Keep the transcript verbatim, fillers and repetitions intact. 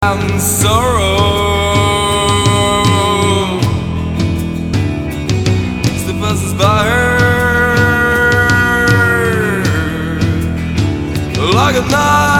and sorrow still passes by her like a knife.